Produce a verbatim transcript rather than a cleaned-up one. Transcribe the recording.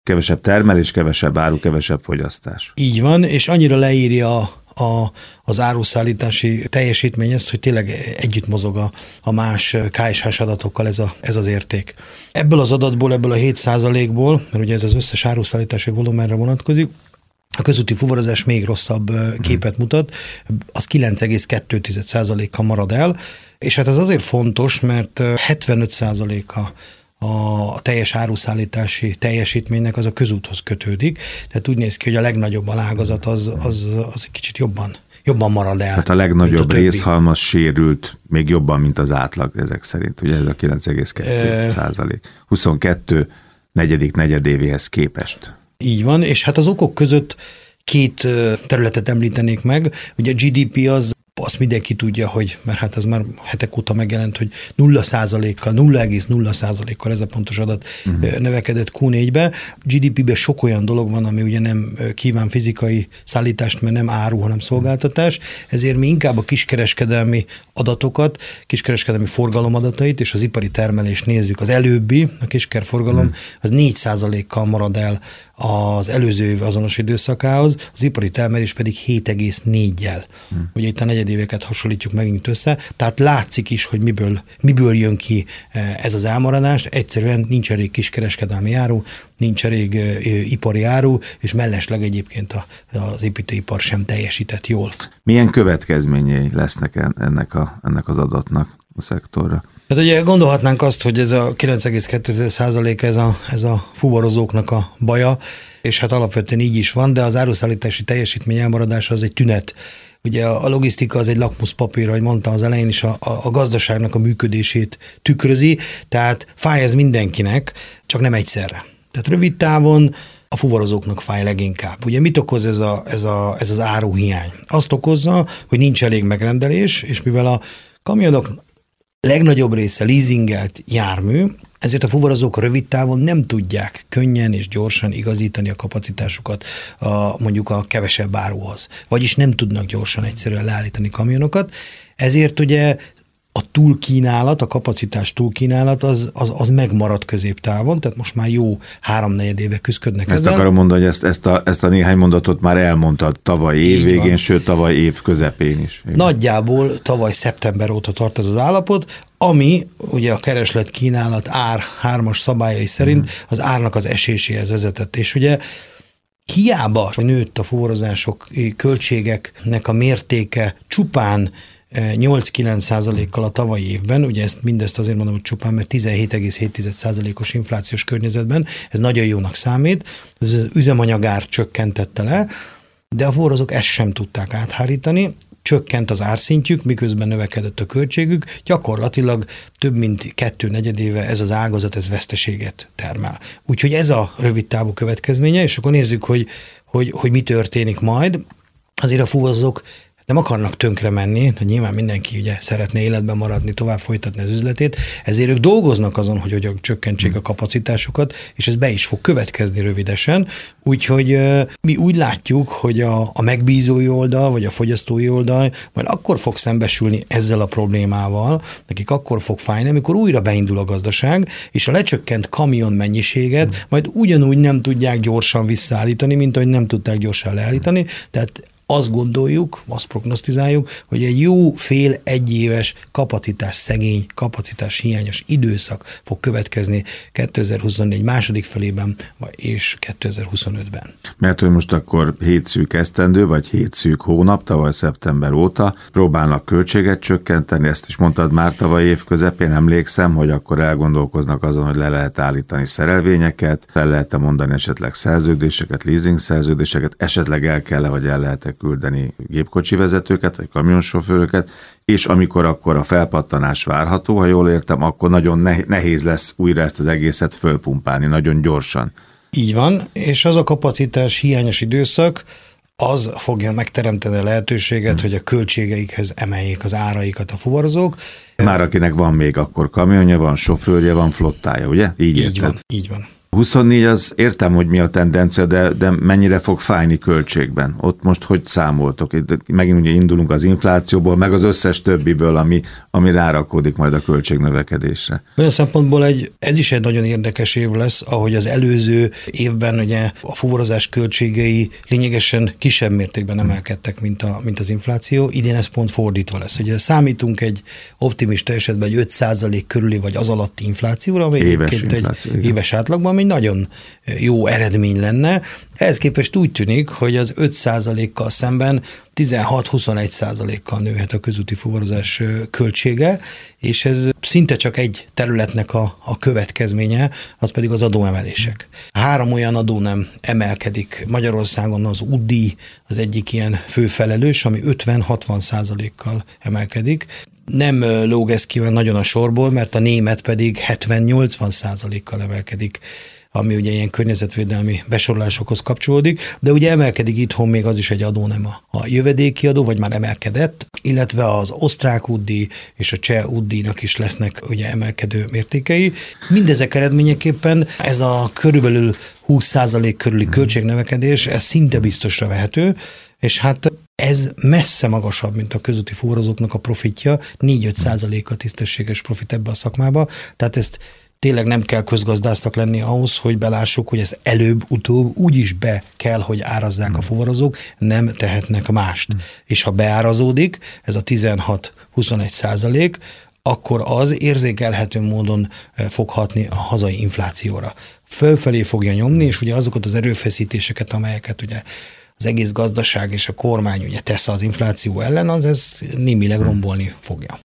Kevesebb termelés, kevesebb áru, kevesebb fogyasztás. Így van, és annyira leírja a, az áruszállítási teljesítmény ezt, hogy tényleg együtt mozog a, a más ká es hás adatokkal ez, a, ez az érték. Ebből az adatból, ebből a hét százalékból, mert ugye ez az összes áruszállítási volumenre vonatkozik, a közúti fuvarozás még rosszabb képet mutat, az kilenc egész kettő százalékkal marad el, és hát ez azért fontos, mert hetvenöt százaléka a teljes áruszállítási teljesítménynek az a közúthoz kötődik, tehát úgy néz ki, hogy a legnagyobb alágazat az, az, az egy kicsit jobban, jobban marad el. Tehát a legnagyobb a részhalmaz sérült még jobban, mint az átlag ezek szerint, ugye ez a kilenc egész kettő százalék. huszonkettő negyedik negyedévéhez képest. Így van, és hát az okok között két területet említenék meg. Ugye a gé dé pé az, azt mindenki tudja, hogy, mert hát az már hetek óta megjelent, hogy nulla százalékkal, nulla egész nulla százalékkal ez a pontos adat uh-huh. növekedett kú négybe. gé dé pében sok olyan dolog van, ami ugye nem kíván fizikai szállítást, mert nem áru, hanem szolgáltatás, ezért mi inkább a kiskereskedelmi adatokat, kiskereskedelmi forgalomadatait és az ipari termelést nézzük. Az előbbi, a kiskerforgalom, uh-huh. az négy százalékkal marad el az előző év azonos időszakához, az ipari termelés pedig hét egész négyel. Hmm. Ugye itt a negyedéveket hasonlítjuk megint össze, tehát látszik is, hogy miből, miből jön ki ez az elmaradás. Egyszerűen nincs elég kiskereskedelmi áru, nincs elég ipari áru, és mellesleg egyébként az építőipar sem teljesített jól. Milyen következményei lesznek ennek, a, ennek az adatnak a szektorra? Hát ugye gondolhatnánk azt, hogy ez a kilenc egész kettő százalék ez a, ez a fuvarozóknak a baja, és hát alapvetően így is van, de az áruszállítási teljesítmény elmaradása az egy tünet. Ugye a logisztika az egy lakmuszpapír, ahogy mondtam az elején is, a, a gazdaságnak a működését tükrözi, tehát fáj ez mindenkinek, csak nem egyszerre. Tehát rövid távon a fuvarozóknak fáj leginkább. Ugye mit okoz ez, a, ez, a, ez az áruhiány? Azt okozza, hogy nincs elég megrendelés, és mivel a kamionok legnagyobb része leasingelt jármű, ezért a fuvarozók rövid távon nem tudják könnyen és gyorsan igazítani a kapacitásukat a, mondjuk a kevesebb áruhoz. Vagyis nem tudnak gyorsan egyszerűen leállítani kamionokat. Ezért ugye a túlkínálat, a kapacitás túlkínálat az, az, az megmarad középtávon, tehát most már jó háromnegyed éve küzdködnek ezzel. Ezt akarom mondani, hogy ezt, ezt, a, ezt a néhány mondatot már elmondtad tavaly év végén, sőt tavaly év közepén is. Igen. Nagyjából tavaly szeptember óta tart ez az állapot, ami ugye a kereslet-kínálat ár hármas szabályai szerint az árnak az eséséhez vezetett. És ugye hiába nőtt a fuvarozások költségeknek a mértéke csupán nyolc-kilenc százalékkal a tavalyi évben, ugye ezt mindezt azért mondom, hogy csupán, mert tizenhét egész hét százalékos inflációs környezetben, ez nagyon jónak számít, az üzemanyagár csökkentette le, de a fuvarozók ezt sem tudták áthárítani, csökkent az árszintjük, miközben növekedett a költségük, gyakorlatilag több mint kettő negyedéve ez az ágazat, ez veszteséget termel. Úgyhogy ez a rövid távú következménye, és akkor nézzük, hogy, hogy, hogy mi történik majd. Azért a fuvarozók nem akarnak tönkre menni, hogy nyilván mindenki ugye szeretne életben maradni, tovább folytatni az üzletét, ezért ők dolgoznak azon, hogy hogyan csökkentsék a kapacitásukat, és ez be is fog következni rövidesen. Úgyhogy mi úgy látjuk, hogy a, a megbízói oldal, vagy a fogyasztói oldal majd akkor fog szembesülni ezzel a problémával, nekik akkor fog fájni, amikor újra beindul a gazdaság, és a lecsökkent kamion mennyiséget majd ugyanúgy nem tudják gyorsan visszaállítani, mint ahogy nem tudták gyorsan leállítani, tehát azt gondoljuk, azt prognosztizáljuk, hogy egy jó fél egyéves kapacitás szegény, kapacitás hiányos időszak fog következni kétezer-huszonnégy második felében és kétezer-huszonötben. Mert hogy most akkor hét szűk esztendő, vagy hét szűk hónap, tavaly szeptember óta próbálnak költséget csökkenteni, ezt is mondtad már tavaly év közepén, emlékszem, hogy akkor elgondolkoznak azon, hogy le lehet állítani szerelvényeket, fel lehet-e mondani esetleg szerződéseket, leasing szerződéseket, esetleg el kell-e, vagy el lehet-e küldeni gépkocsi vezetőket, vagy kamionsofőröket, és amikor akkor a felpattanás várható, ha jól értem, akkor nagyon nehéz lesz újra ezt az egészet fölpumpálni, nagyon gyorsan. Így van, és az a kapacitás hiányos időszak, az fogja megteremteni a lehetőséget, hmm. hogy a költségeikhez emeljék az áraikat a fuvarozók. Már akinek van még akkor kamionja, van sofőrje, van flottája, ugye? Így, így van, így van. huszonnégy az értem, hogy mi a tendencia, de, de mennyire fog fájni költségben? Ott most hogy számoltok? Itt megint ugye indulunk az inflációból, meg az összes többiből, ami, ami rárakódik majd a költségnövekedésre. Olyan szempontból egy, ez is egy nagyon érdekes év lesz, ahogy az előző évben ugye a fuvarozás költségei lényegesen kisebb mértékben emelkedtek, mint, a, mint az infláció. Idén ez pont fordítva lesz. Ugye számítunk egy optimista esetben egy öt százalék körüli vagy az alatti inflációra, ami éves, infláció, egy éves átlagban, ami nagyon jó eredmény lenne. Ehhez képest úgy tűnik, hogy az öt százalékkal szemben tizenhat-huszonegy százalékkal nőhet a közúti fuvarozás költsége, és ez szinte csak egy területnek a, a következménye, az pedig az adóemelések. Három olyan adó nem emelkedik Magyarországon, az útdíj az egyik ilyen főfelelős, ami ötven-hatvan százalékkal emelkedik. Nem lóg ez ki olyan nagyon a sorból, mert a német pedig hetven-nyolcvan százalékkal emelkedik, ami ugye ilyen környezetvédelmi besorolásokhoz kapcsolódik, de ugye emelkedik itthon még az is egy adó, nem a, a jövedéki adó, vagy már emelkedett, illetve az osztrák útdíj és a cseh útdíjnak is lesznek ugye emelkedő mértékei. Mindezek eredményeképpen ez a körülbelül húsz százalék körüli költségnövekedés, ez szinte biztosra vehető, és hát ez messze magasabb, mint a közúti fuvarozóknak a profitja, négy-öt százalék a tisztességes profit ebbe a szakmába, tehát ezt tényleg nem kell közgazdásznak lenni ahhoz, hogy belássuk, hogy ez előbb-utóbb úgyis be kell, hogy árazzák a fuvarozók, nem tehetnek mást. Mm. És ha beárazódik, ez a tizenhat-huszonegy százalék, akkor az érzékelhető módon fog hatni a hazai inflációra. Fölfelé fogja nyomni, és ugye azokat az erőfeszítéseket, amelyeket ugye az egész gazdaság és a kormány ugye tesz az infláció ellen, az ez némileg rombolni fogja.